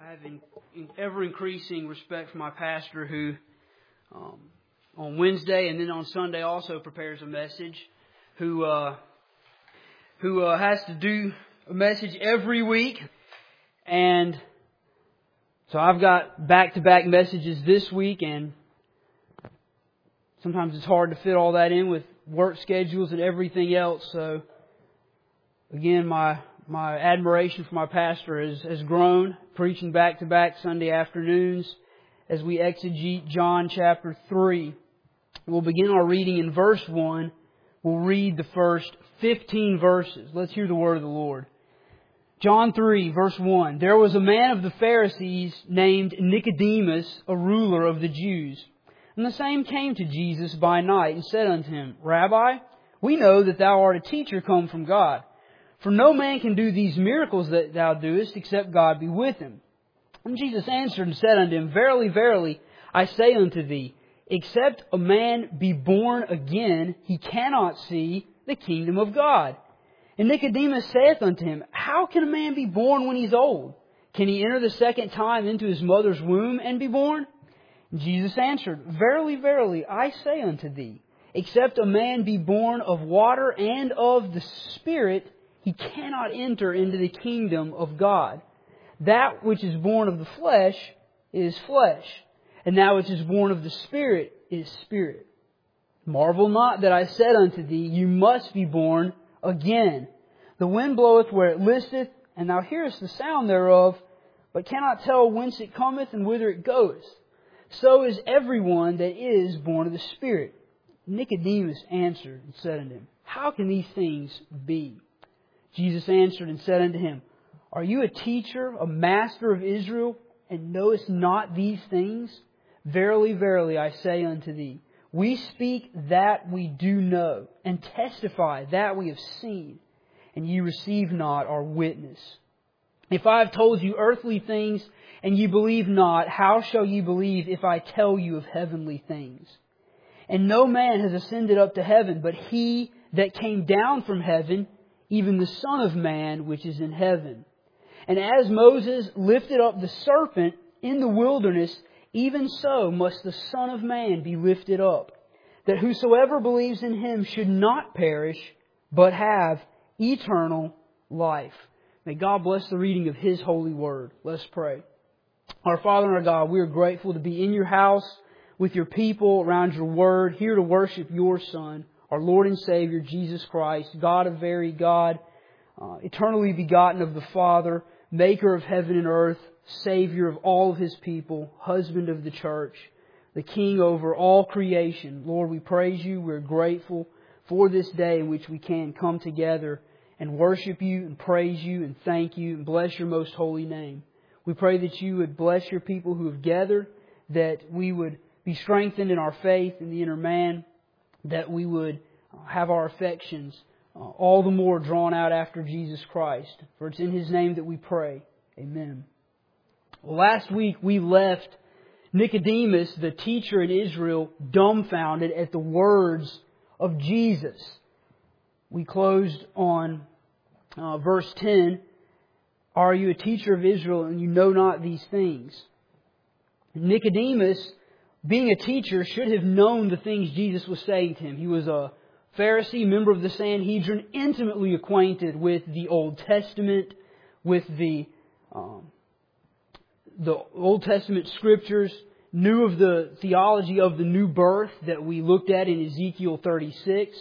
I have ever increasing respect for my pastor who on Wednesday and then on Sunday also prepares a message, who has to do a message every week. And so I've got back-to-back messages this week, and sometimes it's hard to fit all that in with work schedules and everything else. So again, my admiration for my pastor has grown, preaching back-to-back Sunday afternoons as we exegete John chapter 3. We'll begin our reading in verse 1. We'll read the first 15 verses. Let's hear the word of the Lord. John 3, verse 1. There was a man of the Pharisees named Nicodemus, a ruler of the Jews. And the same came to Jesus by night and said unto him, Rabbi, we know that thou art a teacher come from God. For no man can do these miracles that thou doest, except God be with him. And Jesus answered and said unto him, Verily, verily, I say unto thee, except a man be born again, he cannot see the kingdom of God. And Nicodemus saith unto him, How can a man be born when he's old? Can he enter the second time into his mother's womb and be born? And Jesus answered, Verily, verily, I say unto thee, except a man be born of water and of the Spirit, he cannot enter into the kingdom of God. That which is born of the flesh is flesh, and that which is born of the Spirit is spirit. Marvel not that I said unto thee, You must be born again. The wind bloweth where it listeth, and thou hearest the sound thereof, but cannot tell whence it cometh and whither it goeth. So is everyone that is born of the Spirit. Nicodemus answered and said unto him, How can these things be? Jesus answered and said unto him, Are you a teacher, a master of Israel, and knowest not these things? Verily, verily, I say unto thee, we speak that we do know, and testify that we have seen, and ye receive not our witness. If I have told you earthly things, and ye believe not, how shall ye believe if I tell you of heavenly things? And no man has ascended up to heaven, but He that came down from heaven, even the Son of Man which is in heaven. And as Moses lifted up the serpent in the wilderness, even so must the Son of Man be lifted up, that whosoever believes in Him should not perish, but have eternal life. May God bless the reading of His holy word. Let's pray. Our Father and our God, we are grateful to be in your house with your people around your word, here to worship your Son, our Lord and Savior, Jesus Christ, God of very God, eternally begotten of the Father, Maker of heaven and earth, Savior of all of His people, husband of the church, the King over all creation. Lord, we praise you. We're grateful for this day in which we can come together and worship you and praise you and thank you and bless your most holy name. We pray that you would bless your people who have gathered, that we would be strengthened in our faith in the inner man, that we would have our affections all the more drawn out after Jesus Christ. For it's in His name that we pray. Amen. Well, last week we left Nicodemus, the teacher in Israel, dumbfounded at the words of Jesus. We closed on verse 10. Are you a teacher of Israel and you know not these things? Nicodemus, being a teacher, should have known the things Jesus was saying to him. He was a Pharisee, member of the Sanhedrin, intimately acquainted with the Old Testament, with the Old Testament scriptures, knew of the theology of the new birth that we looked at in Ezekiel 36.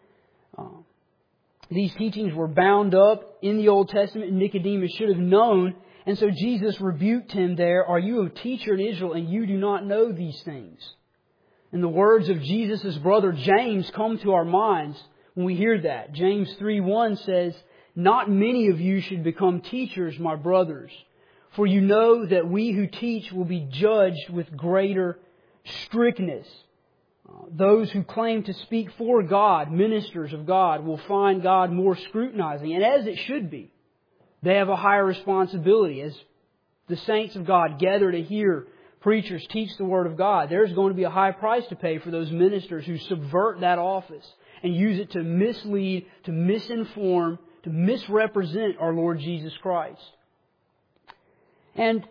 These teachings were bound up in the Old Testament, and Nicodemus should have known. And so Jesus rebuked him there, Are you a teacher in Israel and you do not know these things? And the words of Jesus' brother James come to our minds when we hear that. James 3:1 says, Not many of you should become teachers, my brothers, for you know that we who teach will be judged with greater strictness. Those who claim to speak for God, ministers of God, will find God more scrutinizing, and as it should be. They have a higher responsibility. As the saints of God gather to hear preachers teach the Word of God, there's going to be a high price to pay for those ministers who subvert that office and use it to mislead, to misinform, to misrepresent our Lord Jesus Christ. And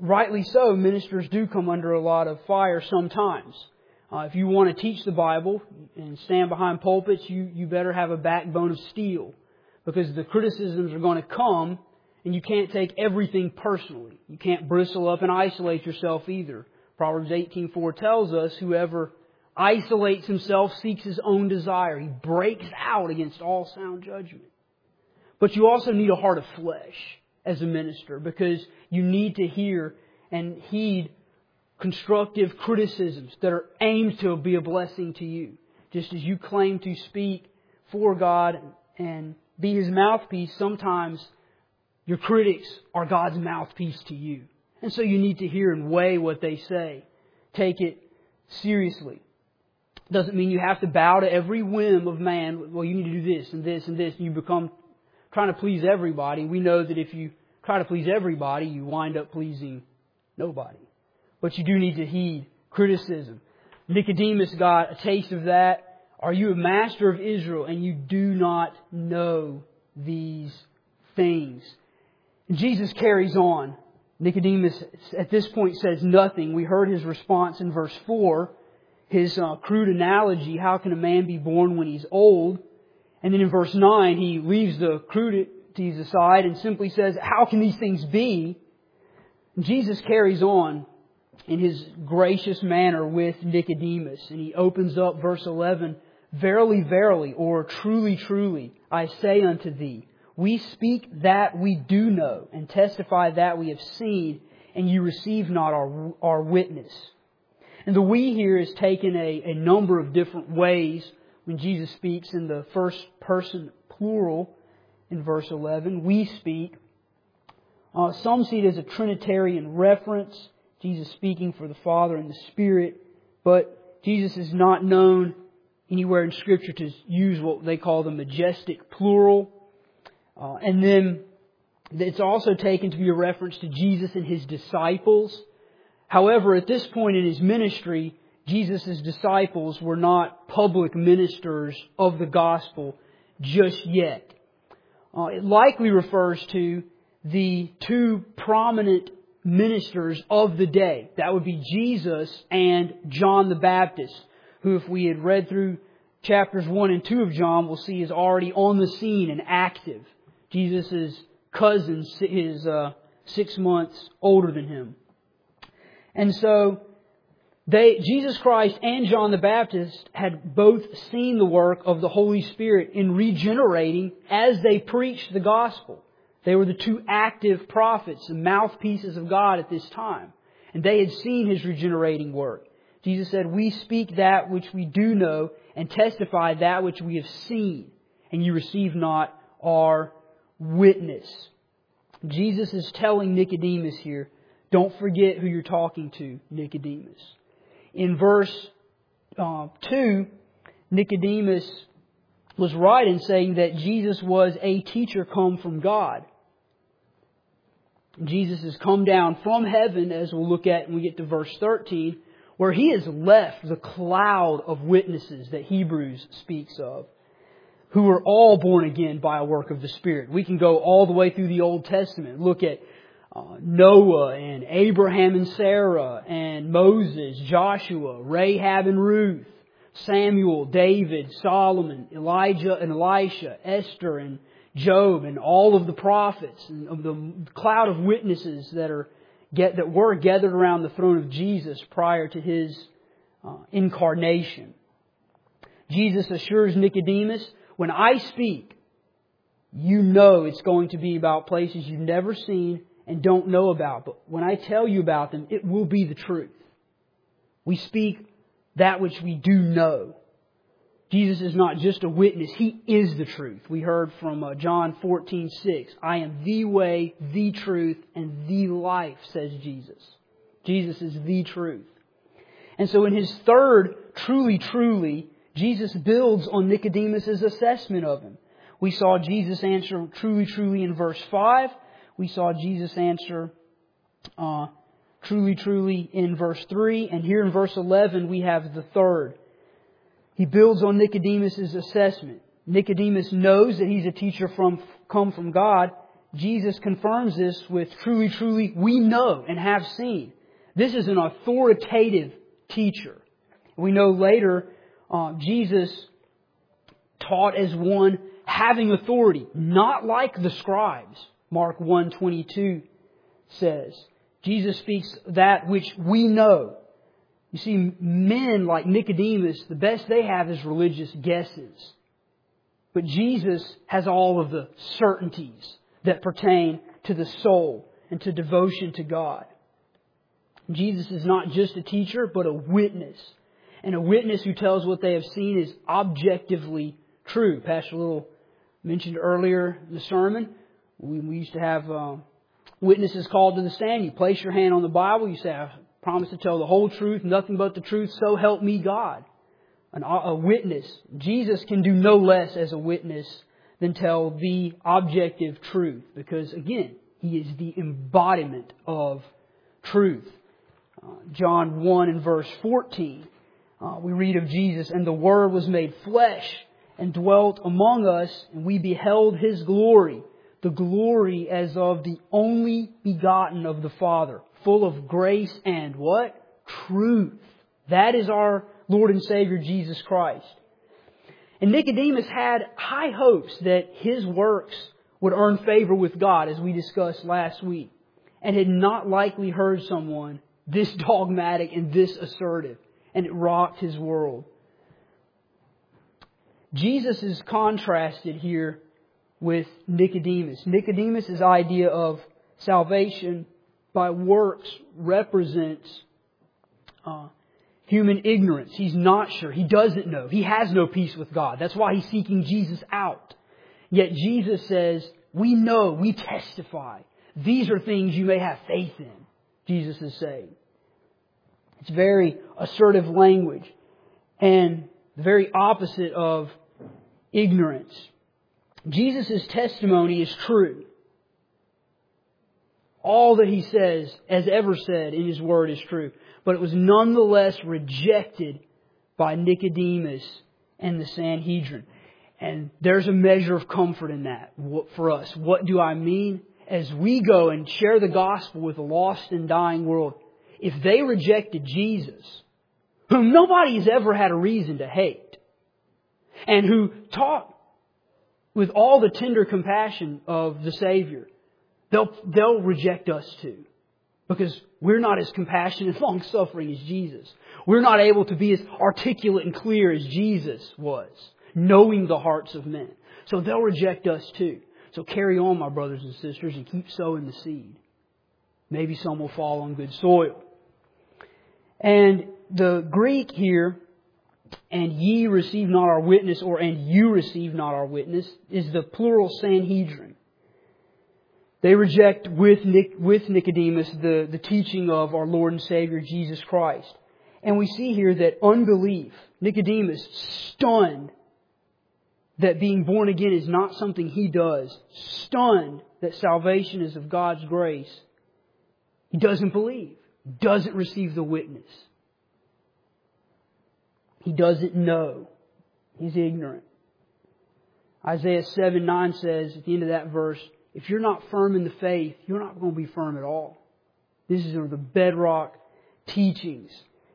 rightly so, ministers do come under a lot of fire sometimes. If you want to teach the Bible and stand behind pulpits, you better have a backbone of steel, because the criticisms are going to come, and you can't take everything personally. You can't bristle up and isolate yourself either. Proverbs 18:4 tells us, whoever isolates himself seeks his own desire. He breaks out against all sound judgment. But you also need a heart of flesh as a minister, because you need to hear and heed constructive criticisms that are aimed to be a blessing to you. Just as you claim to speak for God and be His mouthpiece, sometimes your critics are God's mouthpiece to you. And so you need to hear and weigh what they say. Take it seriously. Doesn't mean you have to bow to every whim of man. Well, you need to do this and this and this, and you become trying to please everybody. We know that if you try to please everybody, you wind up pleasing nobody. But you do need to heed criticism. Nicodemus got a taste of that. Are you a master of Israel and you do not know these things? And Jesus carries on. Nicodemus at this point says nothing. We heard his response in verse 4. His crude analogy, how can a man be born when he's old? And then in verse 9, he leaves the crudities aside and simply says, how can these things be? And Jesus carries on in His gracious manner with Nicodemus. And He opens up verse 11, verily, verily, or truly, truly, I say unto thee, we speak that we do know and testify that we have seen, and you receive not our witness. And the we here is taken a number of different ways when Jesus speaks in the first person plural in verse 11. We speak. Some see it as a Trinitarian reference, Jesus speaking for the Father and the Spirit, but Jesus is not known anywhere in Scripture to use what they call the majestic plural. And then it's also taken to be a reference to Jesus and His disciples. However, at this point in His ministry, Jesus' disciples were not public ministers of the gospel just yet. It likely refers to the two prominent ministers of the day. That would be Jesus and John the Baptist, who, if we had read through chapters 1 and 2 of John, we'll see is already on the scene and active. Jesus' cousin is 6 months older than him. And so Jesus Christ and John the Baptist had both seen the work of the Holy Spirit in regenerating as they preached the gospel. They were the two active prophets, the mouthpieces of God at this time. And they had seen His regenerating work. Jesus said, we speak that which we do know and testify that which we have seen, and you receive not our witness. Jesus is telling Nicodemus here, don't forget who you're talking to, Nicodemus. In verse 2, Nicodemus was right in saying that Jesus was a teacher come from God. Jesus has come down from heaven, as we'll look at when we get to verse 13, where He has left the cloud of witnesses that Hebrews speaks of, who were all born again by a work of the Spirit. We can go all the way through the Old Testament. Look at Noah and Abraham and Sarah and Moses, Joshua, Rahab and Ruth, Samuel, David, Solomon, Elijah and Elisha, Esther and Job, and all of the prophets, and of the cloud of witnesses that were gathered around the throne of Jesus prior to His incarnation. Jesus assures Nicodemus, when I speak, you know it's going to be about places you've never seen and don't know about. But when I tell you about them, it will be the truth. We speak that which we do know. Jesus is not just a witness. He is the truth. We heard from John 14:6. I am the way, the truth, and the life, says Jesus. Jesus is the truth. And so in His third, truly, truly, Jesus builds on Nicodemus' assessment of Him. We saw Jesus answer truly, truly in verse 5. We saw Jesus answer truly, truly in verse 3. And here in verse 11 we have the third. He builds on Nicodemus' assessment. Nicodemus knows that he's a teacher come from God. Jesus confirms this with truly, truly, we know and have seen. This is an authoritative teacher. We know later Jesus taught as one having authority, not like the scribes. Mark 1:22 says. Jesus speaks that which we know. You see, men like Nicodemus, the best they have is religious guesses. But Jesus has all of the certainties that pertain to the soul and to devotion to God. Jesus is not just a teacher, but a witness. And a witness who tells what they have seen is objectively true. Pastor Little mentioned earlier in the sermon, we used to have witnesses called to the stand. You place your hand on the Bible, you say, I promise to tell the whole truth, nothing but the truth, so help me God. A witness. Jesus can do no less as a witness than tell the objective truth. Because again, He is the embodiment of truth. John 1 and verse 14, we read of Jesus, and the Word was made flesh and dwelt among us, and we beheld His glory, the glory as of the only begotten of the Father, full of grace and what? Truth. That is our Lord and Savior Jesus Christ. And Nicodemus had high hopes that his works would earn favor with God, as we discussed last week, and had not likely heard someone this dogmatic and this assertive, and it rocked his world. Jesus is contrasted here with Nicodemus. Nicodemus' idea of salvation by works represents human ignorance. He's not sure. He doesn't know. He has no peace with God. That's why he's seeking Jesus out. Yet Jesus says, we know, we testify. These are things you may have faith in, Jesus is saying. It's very assertive language and the very opposite of ignorance. Jesus' testimony is true. All that He says, has ever said in His Word is true. But it was nonetheless rejected by Nicodemus and the Sanhedrin. And there's a measure of comfort in that for us. What do I mean? As we go and share the gospel with a lost and dying world, if they rejected Jesus, whom nobody has ever had a reason to hate, and who taught with all the tender compassion of the Savior, they'll reject us too. Because we're not as compassionate and long-suffering as Jesus. We're not able to be as articulate and clear as Jesus was, knowing the hearts of men. So they'll reject us too. So carry on, my brothers and sisters, and keep sowing the seed. Maybe some will fall on good soil. And the Greek here, and ye receive not our witness, or and you receive not our witness, is the plural Sanhedrin. They reject with Nicodemus the teaching of our Lord and Savior Jesus Christ. And we see here that unbelief, Nicodemus, stunned that being born again is not something he does, stunned that salvation is of God's grace, he doesn't believe, doesn't receive the witness. He doesn't know. He's ignorant. Isaiah 7:9 says at the end of that verse, if you're not firm in the faith, you're not going to be firm at all. These are the bedrock teachings.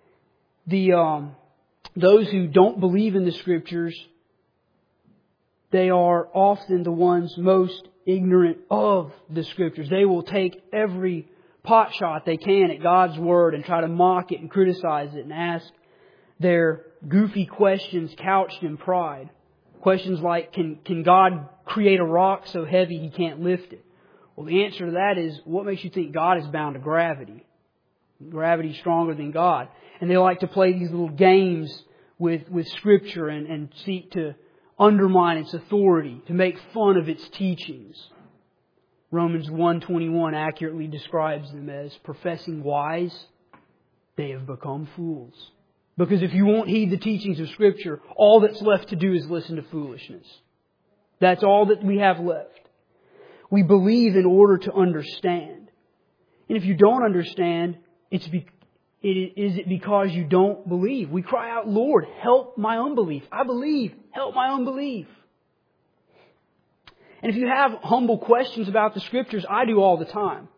Those who don't believe in the Scriptures, they are often the ones most ignorant of the Scriptures. They will take every pot shot they can at God's Word and try to mock it and criticize it and ask their goofy questions couched in pride. Questions like, can God create a rock so heavy He can't lift it? Well, the answer to that is, what makes you think God is bound to gravity? Gravity is stronger than God. And they like to play these little games with Scripture and seek to undermine its authority, to make fun of its teachings. Romans 1:21 accurately describes them as professing wise, they have become fools. Because if you won't heed the teachings of Scripture, all that's left to do is listen to foolishness. That's all that we have left. We believe in order to understand. And if you don't understand, is it because you don't believe? We cry out, Lord, help my unbelief. I believe, help my unbelief. And if you have humble questions about the Scriptures, I do all the time.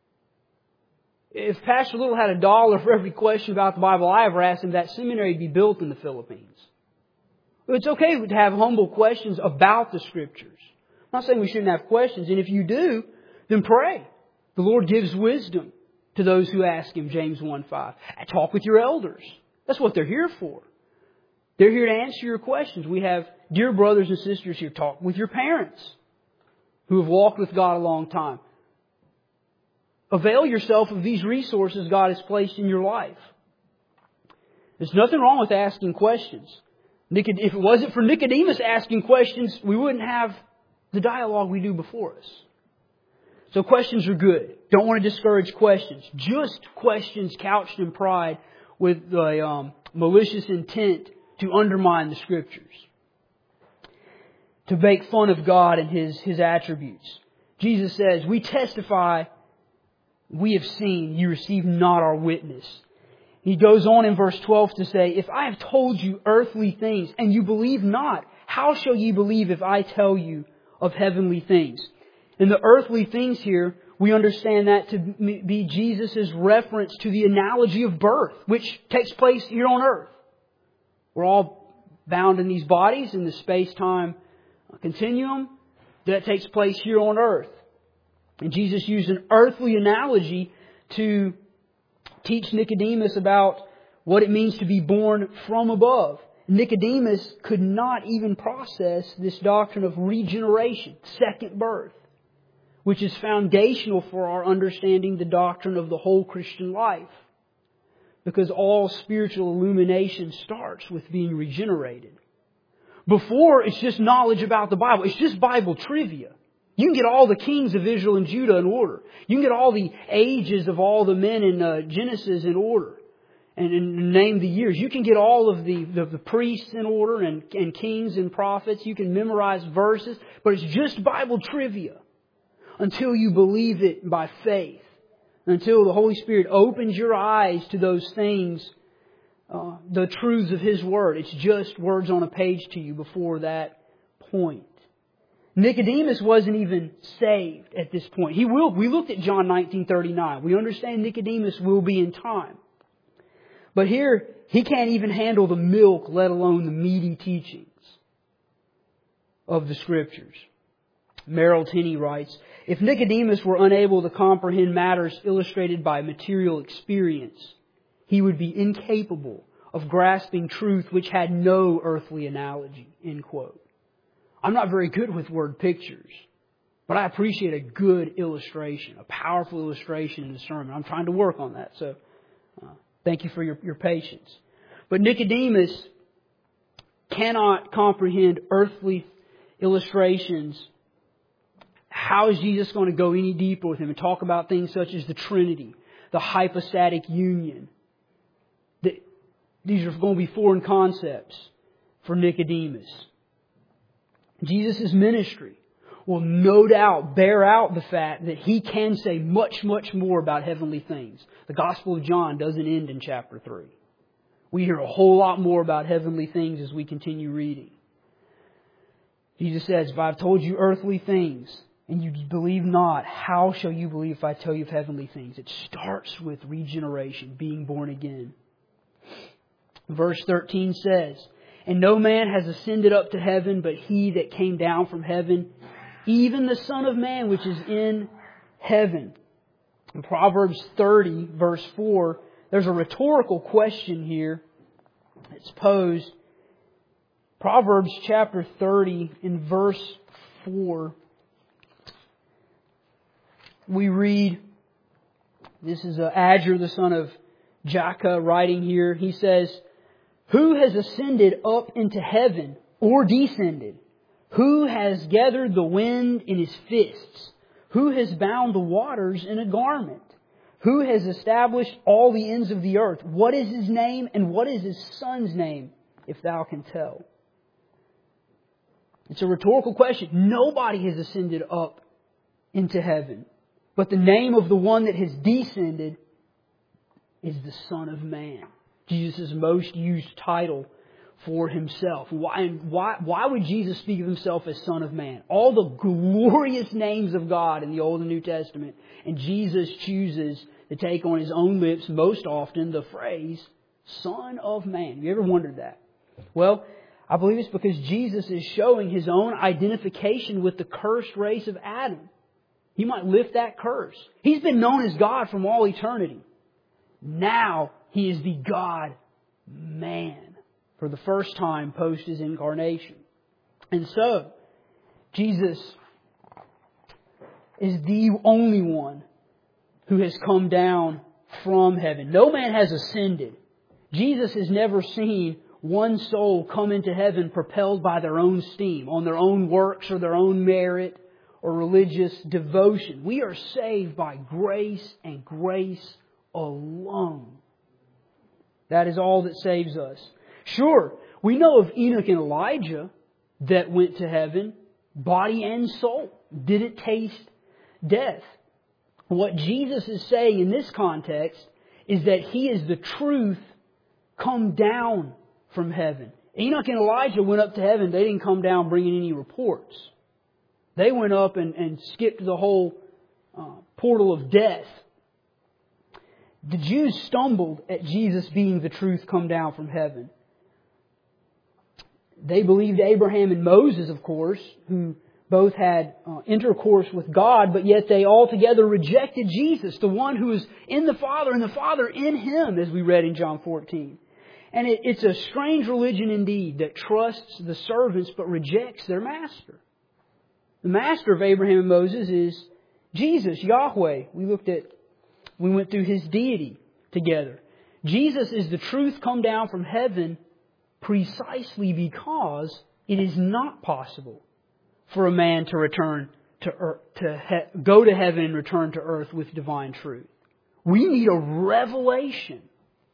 If Pastor Little had $1 for every question about the Bible I ever asked him, that seminary would be built in the Philippines. It's okay to have humble questions about the Scriptures. I'm not saying we shouldn't have questions. And if you do, then pray. The Lord gives wisdom to those who ask Him, James 1:5. Talk with your elders. That's what they're here for. They're here to answer your questions. We have dear brothers and sisters here. Talk with your parents who have walked with God a long time. Avail yourself of these resources God has placed in your life. There's nothing wrong with asking questions. If it wasn't for Nicodemus asking questions, we wouldn't have the dialogue we do before us. So questions are good. Don't want to discourage questions. Just questions couched in pride with a malicious intent to undermine the Scriptures. To make fun of God and His attributes. Jesus says, we testify, we have seen, you receive not our witness. He goes on in verse 12 to say, if I have told you earthly things and you believe not, how shall ye believe if I tell you of heavenly things? In the earthly things here, we understand that to be Jesus' reference to the analogy of birth, which takes place here on earth. We're all bound in these bodies in the space-time continuum that takes place here on earth. And Jesus used an earthly analogy to teach Nicodemus about what it means to be born from above. Nicodemus could not even process this doctrine of regeneration, second birth, which is foundational for our understanding the doctrine of the whole Christian life. Because all spiritual illumination starts with being regenerated. Before, it's just knowledge about the Bible. It's just Bible trivia. You can get all the kings of Israel and Judah in order. You can get all the ages of all the men in Genesis in order. And name the years. You can get all of the priests in order and kings and prophets. You can memorize verses. But it's just Bible trivia until you believe it by faith. Until the Holy Spirit opens your eyes to those things, the truths of His Word. It's just words on a page to you before that point. Nicodemus wasn't even saved at this point. We looked at John 19:39. We understand Nicodemus will be in time. But here, he can't even handle the milk, let alone the meaty teachings of the Scriptures. Merrill Tenney writes, if Nicodemus were unable to comprehend matters illustrated by material experience, he would be incapable of grasping truth which had no earthly analogy. End quote. I'm not very good with word pictures, but I appreciate a good illustration, a powerful illustration in the sermon. I'm trying to work on that, so thank you for your patience. But Nicodemus cannot comprehend earthly illustrations. How is Jesus going to go any deeper with him and talk about things such as the Trinity, the hypostatic union? These are going to be foreign concepts for Nicodemus. Jesus' ministry will no doubt bear out the fact that He can say much, much more about heavenly things. The Gospel of John doesn't end in chapter 3. We hear a whole lot more about heavenly things as we continue reading. Jesus says, if I've told you earthly things and you believe not, how shall you believe if I tell you of heavenly things? It starts with regeneration, being born again. Verse 13 says, and no man has ascended up to heaven, but He that came down from heaven, even the Son of Man which is in heaven. In Proverbs 30, verse 4, there's a rhetorical question here that's posed. Proverbs chapter 30 in verse 4, we read, this is Agur, the son of Jakeh, writing here. He says, who has ascended up into heaven or descended? Who has gathered the wind in his fists? Who has bound the waters in a garment? Who has established all the ends of the earth? What is His name and what is His Son's name, if thou can tell? It's a rhetorical question. Nobody has ascended up into heaven. But the name of the one that has descended is the Son of Man. Jesus' most used title for Himself. Why would Jesus speak of Himself as Son of Man? All the glorious names of God in the Old and New Testament, and Jesus chooses to take on His own lips most often the phrase, Son of Man. Have you ever wondered that? Well, I believe it's because Jesus is showing His own identification with the cursed race of Adam. He might lift that curse. He's been known as God from all eternity. Now He is the God-man for the first time post His incarnation. And so, Jesus is the only one who has come down from heaven. No man has ascended. Jesus has never seen one soul come into heaven propelled by their own steam, on their own works or their own merit or religious devotion. We are saved by grace and grace alone. That is all that saves us. Sure, we know of Enoch and Elijah that went to heaven, body and soul, didn't taste death. What Jesus is saying in this context is that He is the truth come down from heaven. Enoch and Elijah went up to heaven. They didn't come down bringing any reports. They went up and skipped the whole portal of death. The Jews stumbled at Jesus being the truth come down from heaven. They believed Abraham and Moses, of course, who both had intercourse with God, but yet they altogether rejected Jesus, the one who is in the Father and the Father in Him, as we read in John 14. And it's a strange religion indeed that trusts the servants but rejects their master. The master of Abraham and Moses is Jesus, Yahweh. We went through His deity together. Jesus is the truth come down from heaven precisely because it is not possible for a man to return to earth, go to heaven and return to earth with divine truth. We need a revelation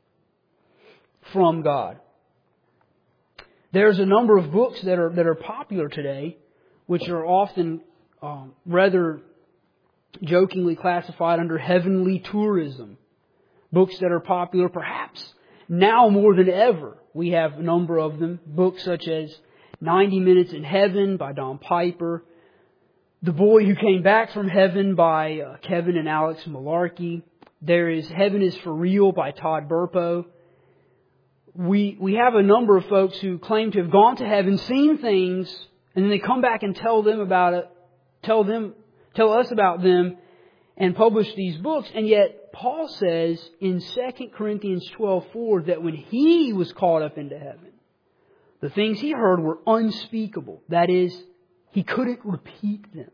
from God. There's a number of books that are popular today, which are often rather jokingly classified under heavenly tourism. Books that are popular perhaps now more than ever. We have a number of them. Books such as 90 Minutes in Heaven by Don Piper. The Boy Who Came Back from Heaven by Kevin and Alex Malarkey. There is Heaven is for Real by Todd Burpo. We have a number of folks who claim to have gone to heaven, seen things, and then they come back and tell them about it, tell us about them, and publish these books. And yet Paul says in 2 Corinthians 12:4 that when he was caught up into heaven, the things he heard were unspeakable. That is, he couldn't repeat them.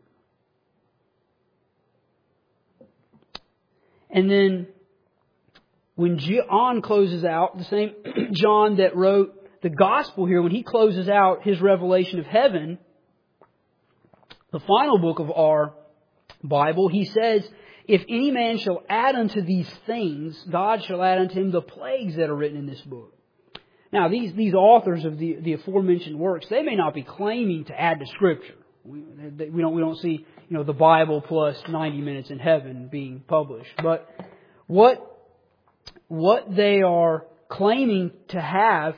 And then when John closes out, the same John that wrote the gospel here, when he closes out his revelation of heaven, the final book of our Bible, he says, if any man shall add unto these things, God shall add unto him the plagues that are written in this book. Now, these authors of the aforementioned works, they may not be claiming to add to Scripture. We don't see, the Bible plus 90 Minutes in Heaven being published. But what they are claiming to have,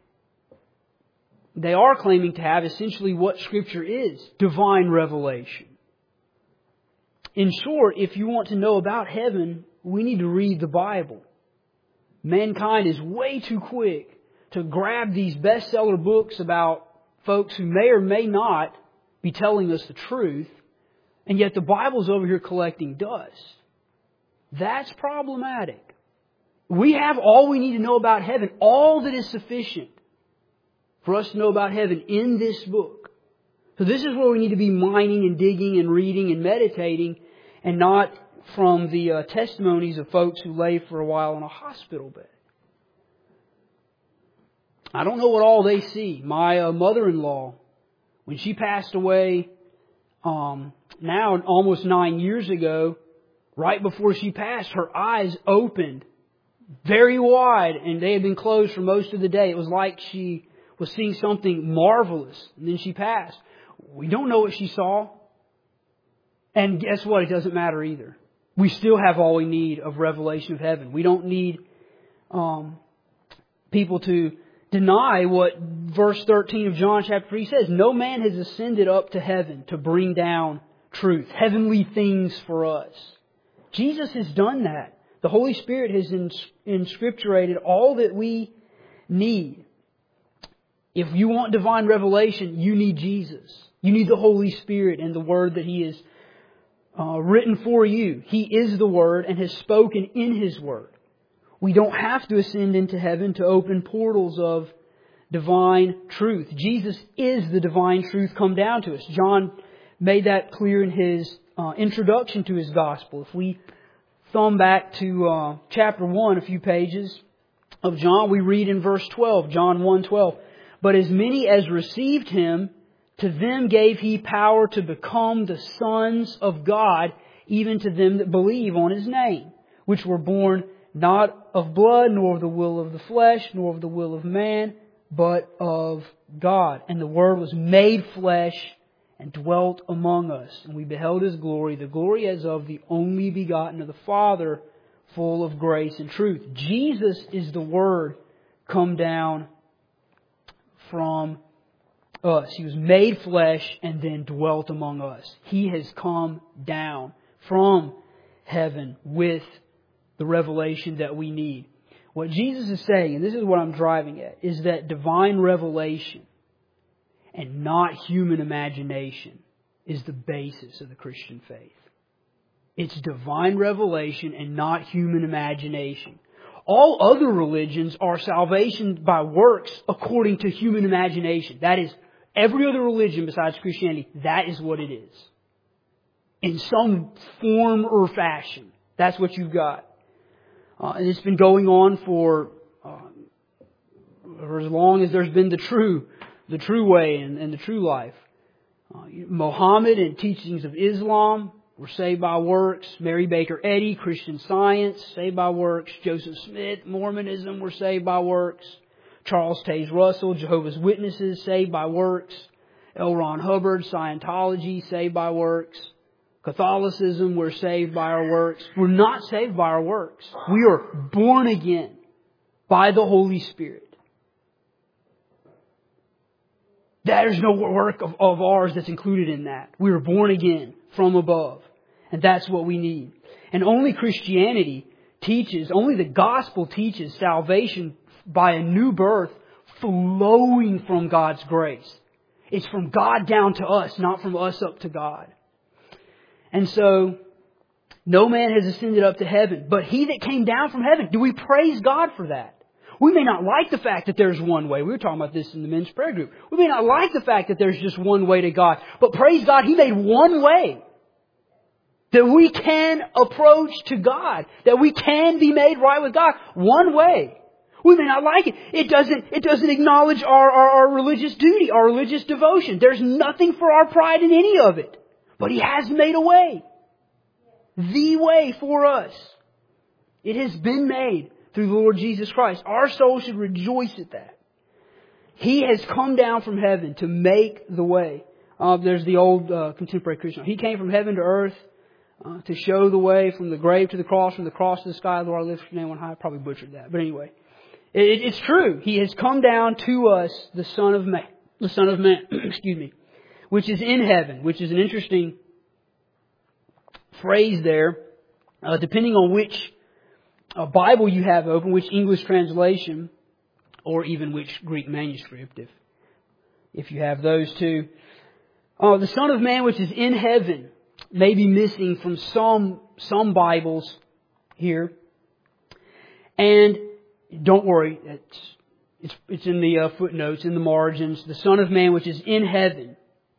they are claiming to have essentially what Scripture is, divine revelation. In short, if you want to know about heaven, we need to read the Bible. Mankind is way too quick to grab these bestseller books about folks who may or may not be telling us the truth, and yet the Bible's over here collecting dust. That's problematic. We have all we need to know about heaven, all that is sufficient for us to know about heaven in this book. So this is where we need to be mining and digging and reading and meditating, and not from the testimonies of folks who lay for a while in a hospital bed. I don't know what all they see. My mother-in-law, when she passed away now almost 9 years ago, right before she passed, her eyes opened very wide, and they had been closed for most of the day. It was like she was seeing something marvelous, and then she passed. We don't know what she saw. And guess what? It doesn't matter either. We still have all we need of revelation of heaven. We don't need people to deny what verse 13 of John chapter 3 says. No man has ascended up to heaven to bring down truth, heavenly things for us. Jesus has done that. The Holy Spirit has inscripturated all that we need. If you want divine revelation, you need Jesus. You need the Holy Spirit and the Word that He has written for you. He is the Word and has spoken in His Word. We don't have to ascend into heaven to open portals of divine truth. Jesus is the divine truth come down to us. John made that clear in his introduction to his gospel. If we thumb back to chapter 1, a few pages of John, we read in verse 12, John 1:12, "But as many as received Him, to them gave He power to become the sons of God, even to them that believe on His name, which were born not of blood, nor of the will of the flesh, nor of the will of man, but of God. And the Word was made flesh and dwelt among us. And we beheld His glory, the glory as of the only begotten of the Father, full of grace and truth." Jesus is the Word come down from us. He was made flesh and then dwelt among us. He has come down from heaven with the revelation that we need. What Jesus is saying, and this is what I'm driving at, is that divine revelation and not human imagination is the basis of the Christian faith. It's divine revelation and not human imagination. All other religions are salvation by works according to human imagination. That is, every other religion besides Christianity, that is what it is. In some form or fashion. That's what you've got. And it's been going on for as long as there's been the true way and the true life. Mohammed and teachings of Islam were saved by works. Mary Baker Eddy, Christian Science, saved by works. Joseph Smith, Mormonism, were saved by works. Charles Taze Russell, Jehovah's Witnesses, saved by works. L. Ron Hubbard, Scientology, saved by works. Catholicism, we're saved by our works. We're not saved by our works. We are born again by the Holy Spirit. There's no work of ours that's included in that. We were born again from above. And that's what we need. And only Christianity teaches, only the gospel teaches salvation by a new birth flowing from God's grace. It's from God down to us, not from us up to God. And so, no man has ascended up to heaven, but He that came down from heaven. Do we praise God for that? We may not like the fact that there's one way. We were talking about this in the men's prayer group. We may not like the fact that there's just one way to God. But praise God, He made one way that we can approach to God, that we can be made right with God. One way. We may not like it. It doesn't acknowledge our religious duty, our religious devotion. There's nothing for our pride in any of it. But He has made a way. The way for us. It has been made through the Lord Jesus Christ. Our soul should rejoice at that. He has come down from heaven to make the way. There's the old contemporary Christian. He came from heaven to earth to show the way from the grave to the cross, from the cross to the sky. Lord, I lift your name on high. I probably butchered that. But anyway, it's true. He has come down to us, the Son of Man. The Son of Man, excuse me, which is in heaven, which is an interesting phrase there, depending on which Bible you have open, which English translation, or even which Greek manuscript, if you have those two. The Son of Man, which is in heaven, may be missing from some Bibles here. And don't worry, it's in the footnotes, in the margins. The Son of Man, which is in heaven.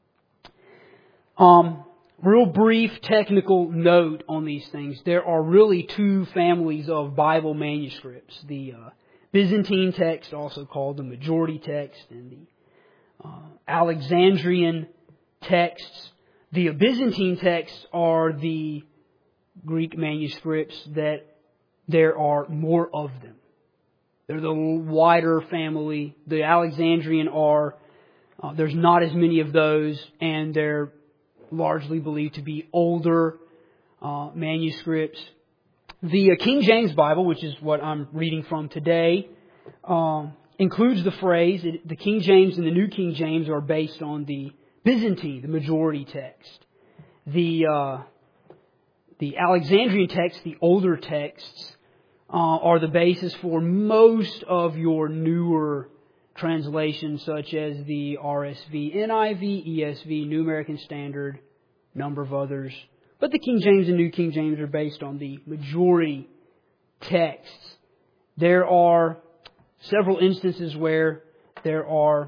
Real brief technical note on these things. There are really two families of Bible manuscripts. The Byzantine text, also called the majority text, and the Alexandrian texts. The Byzantine texts are the Greek manuscripts that there are more of them. They're the wider family. The Alexandrian there's not as many of those, and they're largely believed to be older manuscripts. The King James Bible, which is what I'm reading from today, includes the phrase, the King James and the New King James are based on the Byzantine, the majority text. The Alexandrian text, the older texts, are the basis for most of your newer translations, such as the RSV, NIV, ESV, New American Standard, number of others. But the King James and New King James are based on the majority texts. There are several instances where there are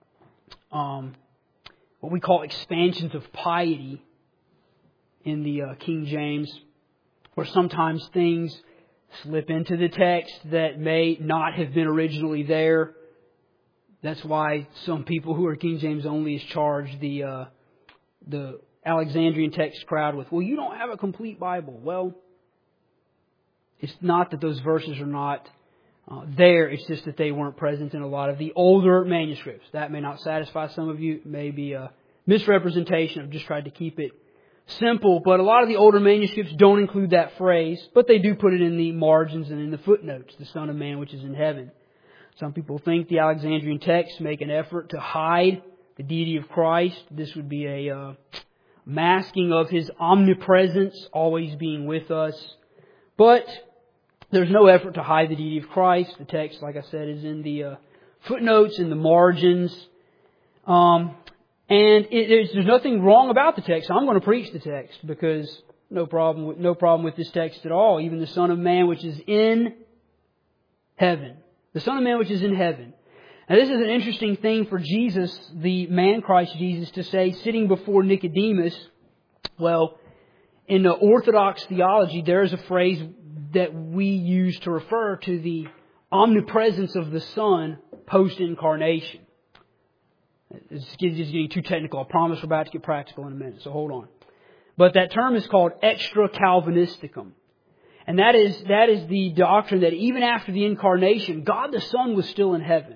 what we call expansions of piety in the King James, where sometimes things slip into the text that may not have been originally there. That's why some people who are King James only is charged the Alexandrian text crowd with, well, you don't have a complete Bible. Well, it's not that those verses are not there. It's just that they weren't present in a lot of the older manuscripts. That may not satisfy some of you. It may be a misrepresentation. I've just tried to keep it simple. But a lot of the older manuscripts don't include that phrase, but they do put it in the margins and in the footnotes, the Son of Man which is in heaven. Some people think the Alexandrian texts make an effort to hide the deity of Christ. This would be a masking of His omnipresence, always being with us. But there's no effort to hide the deity of Christ. The text, like I said, is in the footnotes, in the margins. And there's nothing wrong about the text. I'm going to preach the text because no problem with this text at all. Even the Son of Man which is in heaven. The Son of Man which is in heaven. Now this is an interesting thing for Jesus, the man Christ Jesus, to say sitting before Nicodemus. Well, in the Orthodox theology, there is a phrase that we use to refer to the omnipresence of the Son post-incarnation. It's getting too technical. I promise we're about to get practical in a minute, so hold on. But that term is called extra-Calvinisticum. And that is the doctrine that even after the incarnation, God the Son was still in heaven.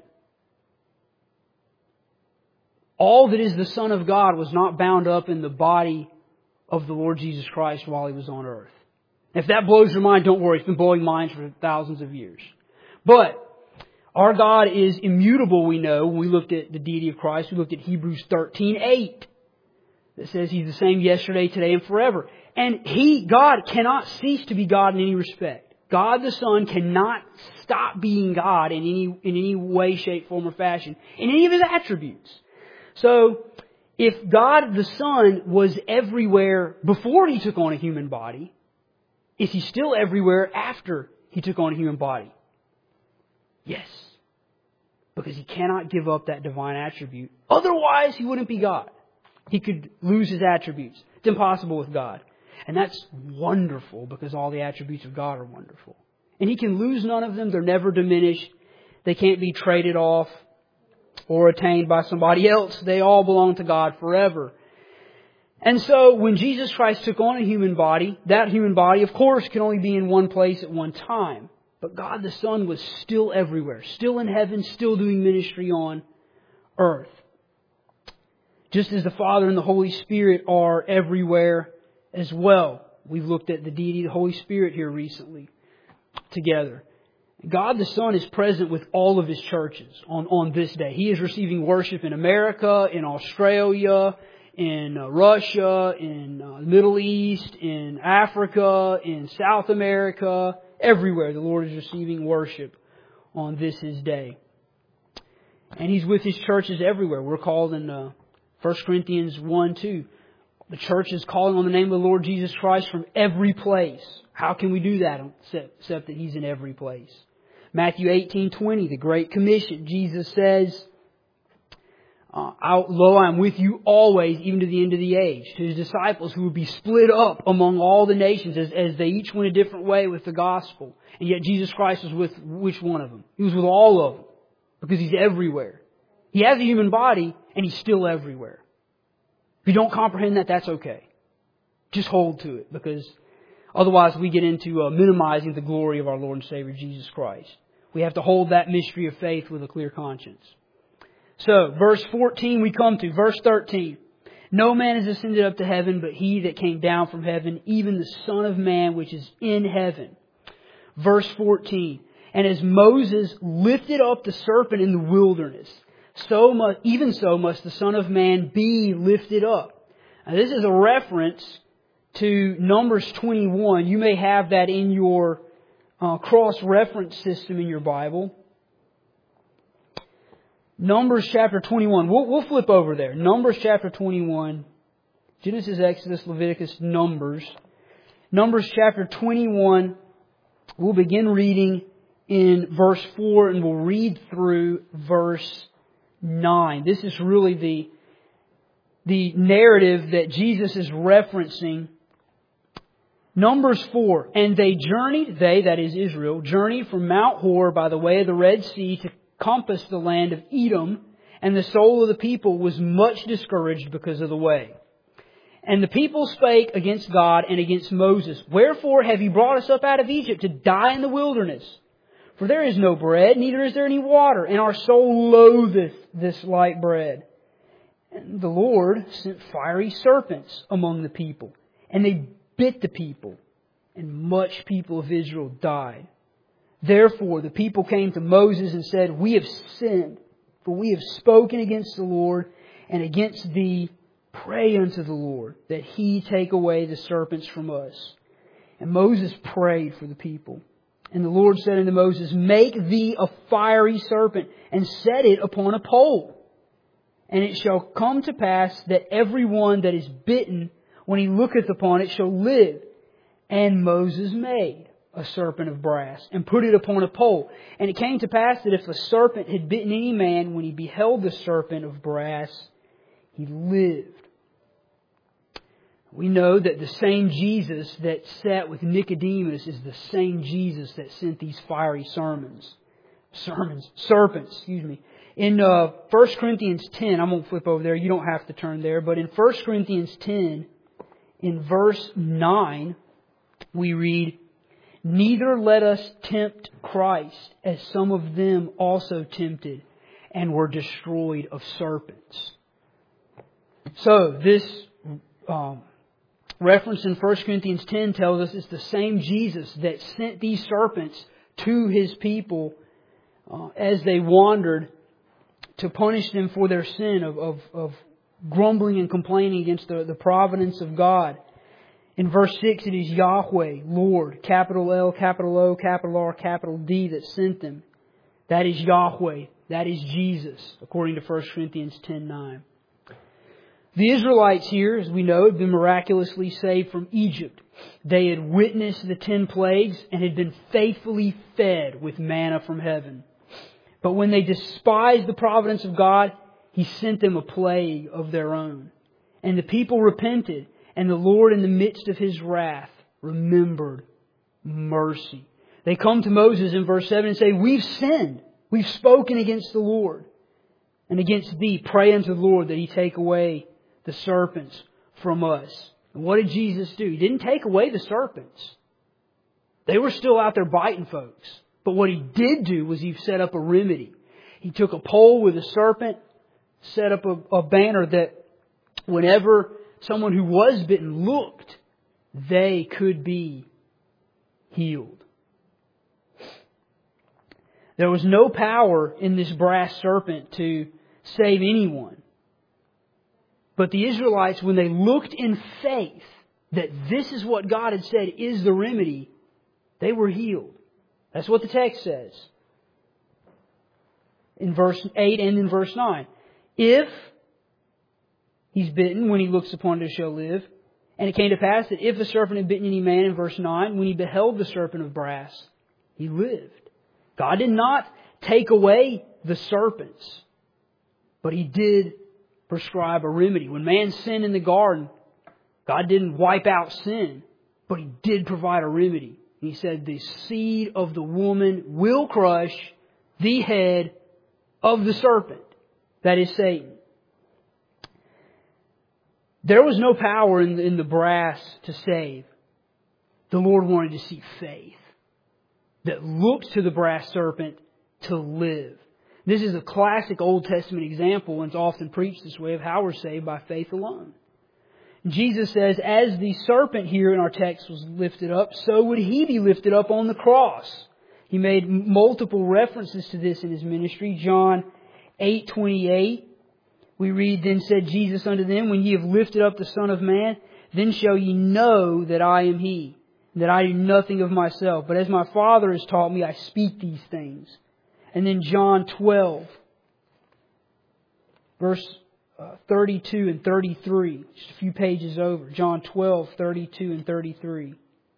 All that is the Son of God was not bound up in the body of the Lord Jesus Christ while He was on earth. If that blows your mind, don't worry. It's been blowing minds for thousands of years. But our God is immutable, we know. When we looked at the deity of Christ, we looked at Hebrews 13:8. That says He's the same yesterday, today, and forever. And God, cannot cease to be God in any respect. God the Son cannot stop being God in any way, shape, form, or fashion, in any of His attributes. So, if God the Son was everywhere before He took on a human body, is He still everywhere after He took on a human body? Yes. Because He cannot give up that divine attribute. Otherwise, He wouldn't be God. He could lose His attributes. It's impossible with God. And that's wonderful because all the attributes of God are wonderful. And He can lose none of them. They're never diminished. They can't be traded off or attained by somebody else. They all belong to God forever. And so when Jesus Christ took on a human body, that human body, of course, can only be in one place at one time. But God the Son was still everywhere, still in heaven, still doing ministry on earth. Just as the Father and the Holy Spirit are everywhere as well. We've looked at the deity of the Holy Spirit here recently together. God the Son is present with all of His churches on this day. He is receiving worship in America, in Australia, in Russia, in the Middle East, in Africa, in South America, everywhere the Lord is receiving worship on this His day. And He's with His churches everywhere. We're called in 1 Corinthians 1:2. The church is calling on the name of the Lord Jesus Christ from every place. How can we do that except that He's in every place? Matthew 18:20, the Great Commission. Jesus says, Lo, I am with you always, even to the end of the age. To His disciples who would be split up among all the nations as they each went a different way with the gospel. And yet Jesus Christ was with which one of them? He was with all of them. Because He's everywhere. He has a human body and He's still everywhere. If you don't comprehend that, that's okay. Just hold to it, because otherwise we get into minimizing the glory of our Lord and Savior Jesus Christ. We have to hold that mystery of faith with a clear conscience. So, verse 14 we come to. Verse 13. No man has ascended up to heaven, but He that came down from heaven, even the Son of Man which is in heaven. Verse 14. And as Moses lifted up the serpent in the wilderness, even so must the Son of Man be lifted up. Now, this is a reference to Numbers 21. You may have that in your cross-reference system in your Bible. Numbers chapter 21. We'll flip over there. Numbers chapter 21. Genesis, Exodus, Leviticus, Numbers. Numbers chapter 21. We'll begin reading in verse 4 and we'll read through verse 9. This is really the narrative that Jesus is referencing. Numbers 4. And they, that is Israel, journeyed from Mount Hor by the way of the Red Sea to compass the land of Edom, and the soul of the people was much discouraged because of the way. And the people spake against God and against Moses, Wherefore have you brought us up out of Egypt to die in the wilderness? For there is no bread, neither is there any water, and our soul loatheth this light bread. And the Lord sent fiery serpents among the people, and they bit the people, and much people of Israel died. Therefore the people came to Moses and said, We have sinned, for we have spoken against the Lord and against thee. Pray unto the Lord that He take away the serpents from us. And Moses prayed for the people. And the Lord said unto Moses, Make thee a fiery serpent and set it upon a pole. And it shall come to pass that every one that is bitten, when he looketh upon it, shall live. And Moses made a serpent of brass, and put it upon a pole. And it came to pass that if a serpent had bitten any man, when he beheld the serpent of brass, he lived. We know that the same Jesus that sat with Nicodemus is the same Jesus that sent these fiery serpents. In 1 Corinthians 10, I won't flip over there, you don't have to turn there, but in 1 Corinthians 10, in verse 9, we read, Neither let us tempt Christ, as some of them also tempted, and were destroyed of serpents. So, this reference in 1 Corinthians 10 tells us it's the same Jesus that sent these serpents to His people as they wandered to punish them for their sin of grumbling and complaining against the providence of God. In verse 6 it is Yahweh, Lord, capital L, capital O, capital R, capital D that sent them. That is Yahweh. That is Jesus, according to 1 Corinthians 10:9. The Israelites here, as we know, had been miraculously saved from Egypt. They had witnessed the 10 plagues and had been faithfully fed with manna from heaven. But when they despised the providence of God, He sent them a plague of their own. And the people repented, and the Lord in the midst of His wrath remembered mercy. They come to Moses in verse 7 and say, We've sinned. We've spoken against the Lord and against thee. Pray unto the Lord that He take away the serpents from us. And what did Jesus do? He didn't take away the serpents. They were still out there biting folks. But what He did do was He set up a remedy. He took a pole with a serpent, set up a banner that whenever someone who was bitten looked, they could be healed. There was no power in this brass serpent to save anyone. But the Israelites, when they looked in faith that this is what God had said is the remedy, they were healed. That's what the text says. In verse 8 and in verse 9. If he's bitten, when he looks upon it, he shall live. And it came to pass that if a serpent had bitten any man, in verse 9, when he beheld the serpent of brass, he lived. God did not take away the serpents, but He did prescribe a remedy. When man sinned in the garden, God didn't wipe out sin, but He did provide a remedy. He said, the seed of the woman will crush the head of the serpent. That is Satan. There was no power in the brass to save. The Lord wanted to see faith that looked to the brass serpent to live. This is a classic Old Testament example, and it's often preached this way, of how we're saved by faith alone. Jesus says, as the serpent here in our text was lifted up, so would He be lifted up on the cross. He made multiple references to this in His ministry. John 8:28, we read, "Then said Jesus unto them, When ye have lifted up the Son of Man, then shall ye know that I am He, and that I do nothing of myself. But as my Father has taught me, I speak these things." And then John 12, verse 32 and 33, just a few pages over. John 12, 32 and 33.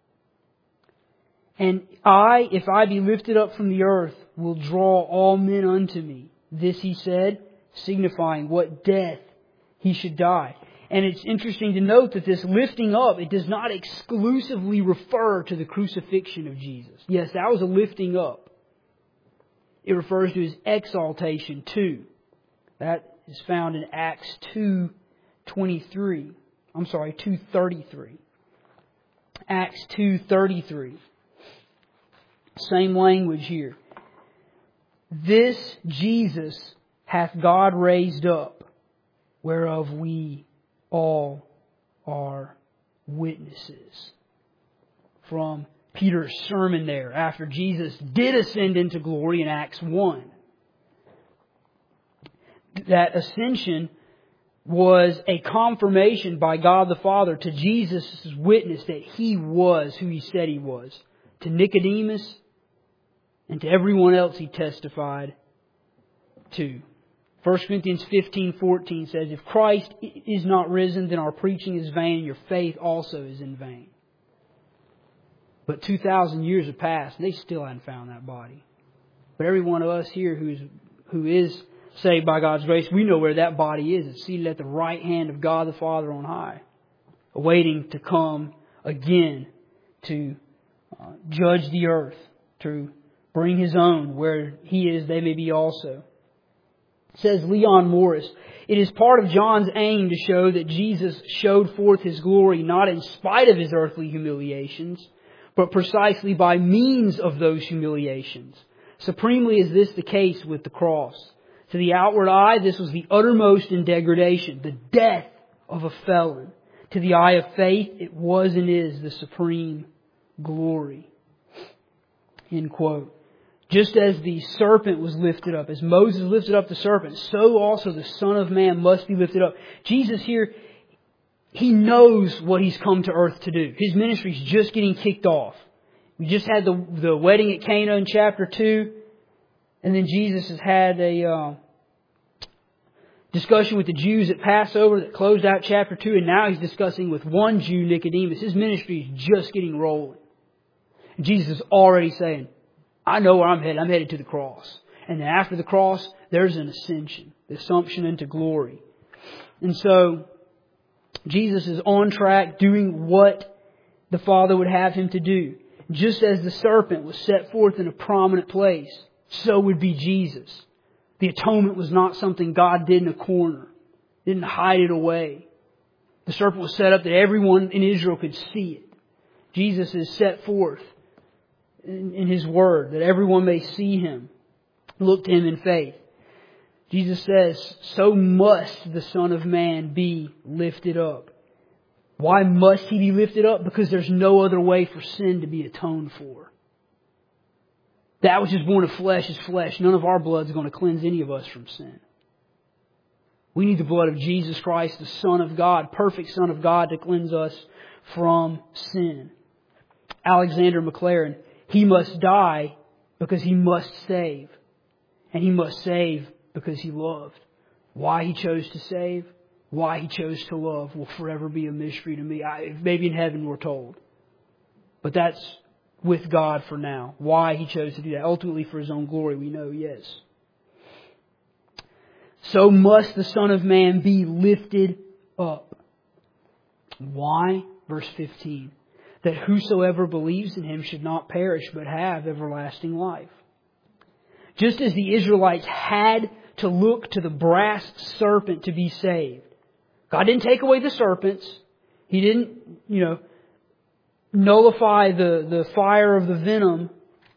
"And I, if I be lifted up from the earth, will draw all men unto me. This He said, signifying what death He should die." And it's interesting to note that this lifting up, it does not exclusively refer to the crucifixion of Jesus. Yes, that was a lifting up. It refers to His exaltation too. That is found in Acts 2:33. 2:33. Acts 2:33. Same language here. "This Jesus hath God raised up, whereof we all are witnesses." From Peter's sermon there, after Jesus did ascend into glory in Acts 1. That ascension was a confirmation by God the Father to Jesus' witness that He was who He said He was. To Nicodemus and to everyone else He testified to. 1 Corinthians 15:14 says, "If Christ is not risen, then our preaching is vain, and your faith also is in vain." But 2,000 years have passed, and they still haven't found that body. But every one of us here who is saved by God's grace, we know where that body is. It's seated at the right hand of God the Father on high, awaiting to come again to judge the earth, to bring His own. Where He is, they may be also. Says Leon Morris, "It is part of John's aim to show that Jesus showed forth His glory not in spite of His earthly humiliations, but precisely by means of those humiliations. Supremely is this the case with the cross. To the outward eye, this was the uttermost in degradation, the death of a felon. To the eye of faith, it was and is the supreme glory." End quote. Just as the serpent was lifted up, as Moses lifted up the serpent, so also the Son of Man must be lifted up. Jesus here, He knows what He's come to earth to do. His ministry is just getting kicked off. We just had the wedding at Cana in chapter 2. And then Jesus has had a discussion with the Jews at Passover that closed out chapter 2. And now He's discussing with one Jew, Nicodemus. His ministry is just getting rolling. And Jesus is already saying, I know where I'm headed. I'm headed to the cross. And then after the cross, there's an ascension, the assumption into glory. And so Jesus is on track doing what the Father would have Him to do. Just as the serpent was set forth in a prominent place, so would be Jesus. The atonement was not something God did in a corner. Didn't hide it away. The serpent was set up that everyone in Israel could see it. Jesus is set forth in His Word that everyone may see Him, look to Him in faith. Jesus says, so must the Son of Man be lifted up. Why must He be lifted up? Because there's no other way for sin to be atoned for. That which is born of flesh is flesh. None of our blood is going to cleanse any of us from sin. We need the blood of Jesus Christ, the Son of God, perfect Son of God, to cleanse us from sin. Alexander McLaren, He must die because He must save. And He must save because He loved. Why He chose to save, why He chose to love will forever be a mystery to me. Maybe in heaven we're told. But that's with God for now. Why He chose to do that. Ultimately for His own glory, we know, yes. So must the Son of Man be lifted up. Why? Verse 15. That whosoever believes in Him should not perish but have everlasting life. Just as the Israelites had to look to the brass serpent to be saved. God didn't take away the serpents. He didn't, nullify the fire of the venom.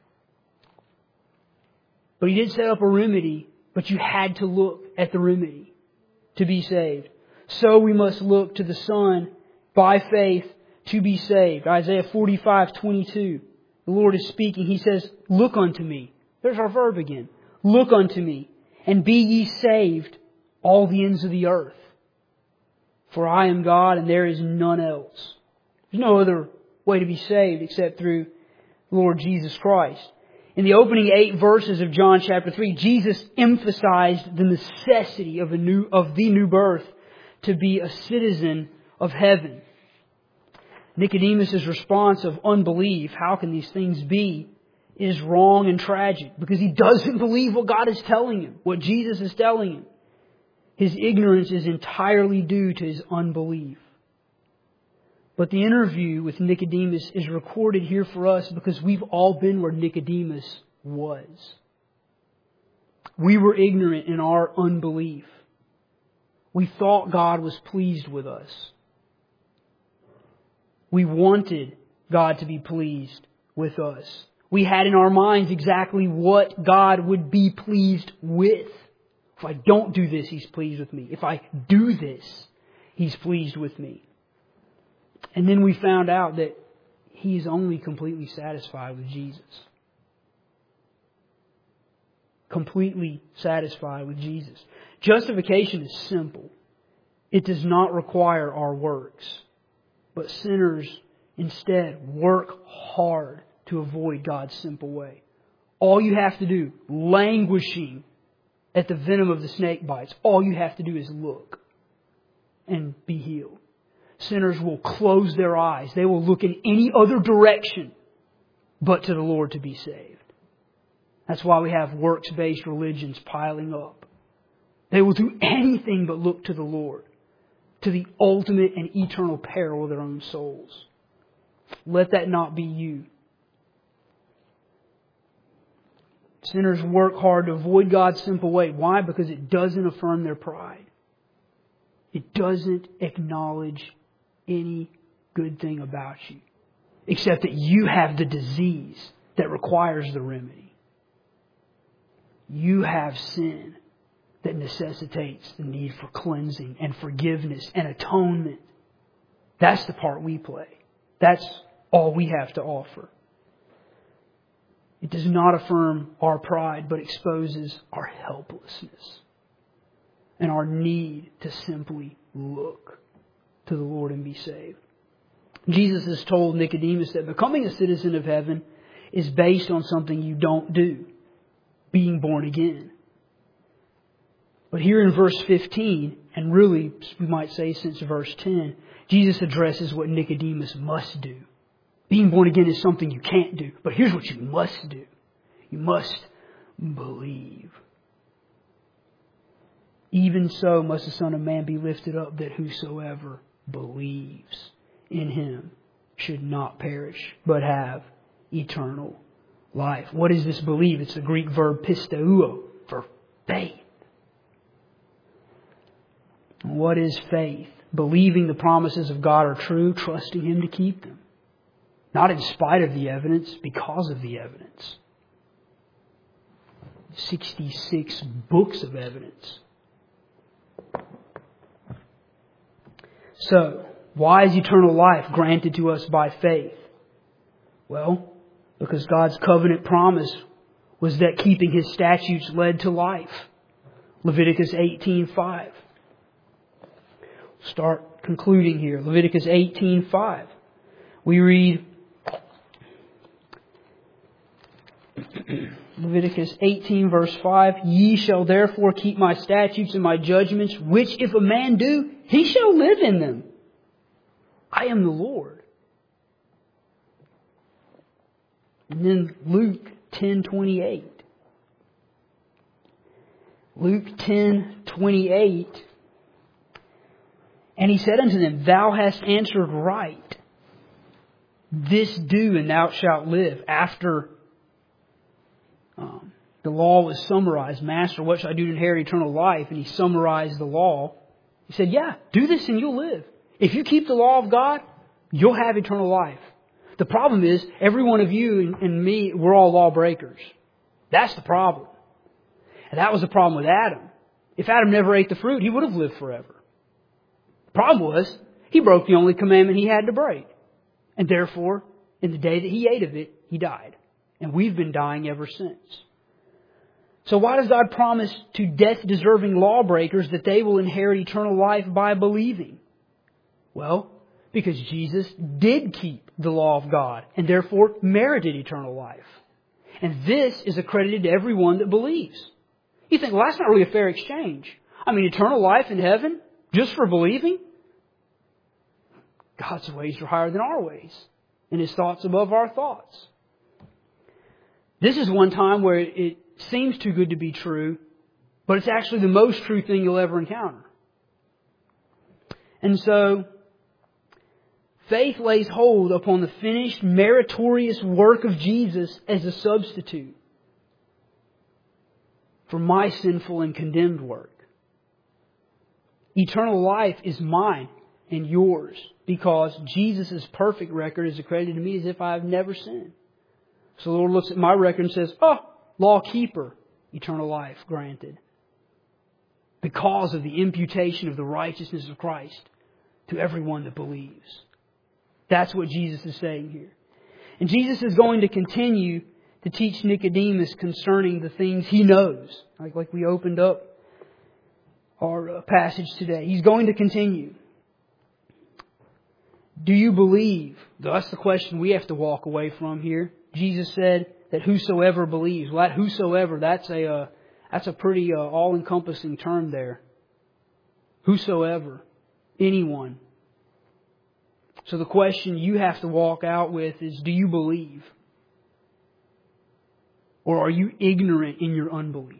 But He did set up a remedy. But you had to look at the remedy to be saved. So we must look to the Son by faith to be saved. Isaiah 45:22. the Lord is speaking. He says, look unto me. There's our verb again. Look unto me, and be ye saved, all the ends of the earth. For I am God, and there is none else. There's no other way to be saved except through the Lord Jesus Christ. In the opening 8 verses of John chapter 3, Jesus emphasized the necessity of the new birth to be a citizen of heaven. Nicodemus' response of unbelief, how can these things be, is wrong and tragic because he doesn't believe what God is telling him, what Jesus is telling him. His ignorance is entirely due to his unbelief. But the interview with Nicodemus is recorded here for us because we've all been where Nicodemus was. We were ignorant in our unbelief. We thought God was pleased with us. We wanted God to be pleased with us. We had in our minds exactly what God would be pleased with. If I don't do this, He's pleased with me. If I do this, He's pleased with me. And then we found out that He is only completely satisfied with Jesus. Completely satisfied with Jesus. Justification is simple. It does not require our works. But sinners instead work hard to avoid God's simple way. All you have to do, languishing at the venom of the snake bites, all you have to do is look and be healed. Sinners will close their eyes. They will look in any other direction but to the Lord to be saved. That's why we have works-based religions piling up. They will do anything but look to the Lord, to the ultimate and eternal peril of their own souls. Let that not be you. Sinners work hard to avoid God's simple way. Why? Because it doesn't affirm their pride. It doesn't acknowledge any good thing about you, except that you have the disease that requires the remedy. You have sin that necessitates the need for cleansing and forgiveness and atonement. That's the part we play. That's all we have to offer. It does not affirm our pride, but exposes our helplessness and our need to simply look to the Lord and be saved. Jesus has told Nicodemus that becoming a citizen of heaven is based on something you don't do, being born again. But here in verse 15, and really we might say since verse 10, Jesus addresses what Nicodemus must do. Being born again is something you can't do. But here's what you must do. You must believe. Even so must the Son of Man be lifted up, that whosoever believes in Him should not perish, but have eternal life. What is this believe? It's the Greek verb pisteuo, for faith. What is faith? Believing the promises of God are true, trusting Him to keep them. Not in spite of the evidence, because of the evidence. 66 books of evidence. So, why is eternal life granted to us by faith? Well, because God's covenant promise was that keeping His statutes led to life. Leviticus 18:5. Start concluding here. Leviticus 18:5. We read Leviticus 18 verse 5, Ye shall therefore keep my statutes and my judgments, which if a man do, he shall live in them. I am the Lord. And then Luke 10:28. Luke 10:28. And He said unto them, Thou hast answered right. This do, and thou shalt live. After the law was summarized, Master, what shall I do to inherit eternal life? And He summarized the law. He said, yeah, do this and you'll live. If you keep the law of God, you'll have eternal life. The problem is, every one of you and me, we're all lawbreakers. That's the problem. And that was the problem with Adam. If Adam never ate the fruit, he would have lived forever. The problem was, he broke the only commandment he had to break. And therefore, And the day that He ate of it, He died. And we've been dying ever since. So why does God promise to death-deserving lawbreakers that they will inherit eternal life by believing? Well, because Jesus did keep the law of God and therefore merited eternal life. And this is accredited to everyone that believes. You think, well, that's not really a fair exchange. I mean, eternal life in heaven just for believing? God's ways are higher than our ways, and His thoughts above our thoughts. This is one time where it seems too good to be true, but it's actually the most true thing you'll ever encounter. And so, faith lays hold upon the finished, meritorious work of Jesus as a substitute for my sinful and condemned work. Eternal life is mine and yours because Jesus' perfect record is accredited to me as if I have never sinned. So the Lord looks at my record and says, oh, law keeper, eternal life granted. Because of the imputation of the righteousness of Christ to everyone that believes. That's what Jesus is saying here. And Jesus is going to continue to teach Nicodemus concerning the things he knows. Like we opened up our passage today. He's going to continue. Do you believe? That's the question we have to walk away from here. Jesus said that whosoever believes. Well, that whosoever, that's a pretty all-encompassing term there. Whosoever. Anyone. So the question you have to walk out with is, do you believe? Or are you ignorant in your unbelief?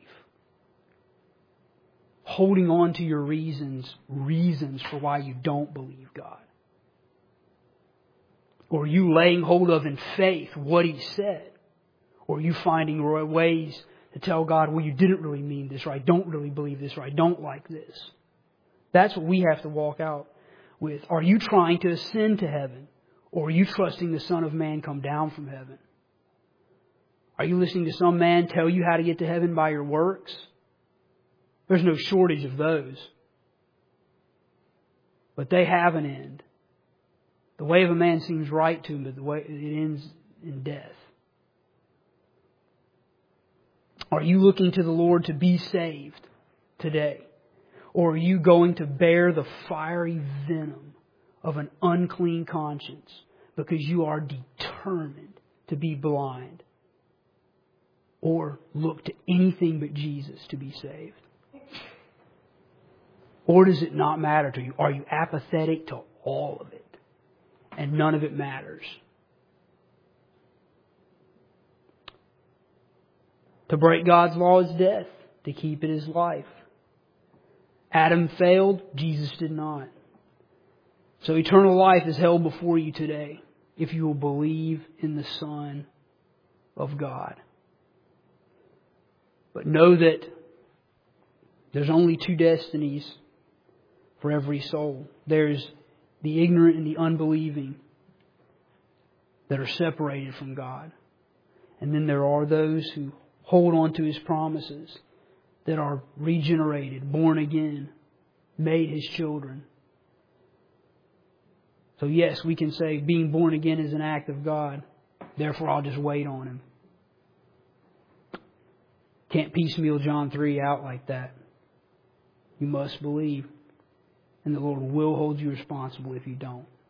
Holding on to your reasons for why you don't believe God. Or are you laying hold of in faith what He said? Or are you finding ways to tell God, well, you didn't really mean this, or I don't really believe this, or I don't like this? That's what we have to walk out with. Are you trying to ascend to heaven? Or are you trusting the Son of Man come down from heaven? Are you listening to some man tell you how to get to heaven by your works? There's no shortage of those. But they have an end. The way of a man seems right to him, but the way it ends in death. Are you looking to the Lord to be saved today? Or are you going to bear the fiery venom of an unclean conscience because you are determined to be blind? Or look to anything but Jesus to be saved? Or does it not matter to you? Are you apathetic to all of it? And none of it matters. To break God's law is death. To keep it is life. Adam failed. Jesus did not. So eternal life is held before you today if you will believe in the Son of God. But know that there's only two destinies for every soul. There's the ignorant and the unbelieving that are separated from God. And then there are those who hold on to His promises, that are regenerated, born again, made His children. So yes, we can say being born again is an act of God. Therefore, I'll just wait on Him. Can't piecemeal John 3 out like that. You must believe. And the Lord will hold you responsible if you don't.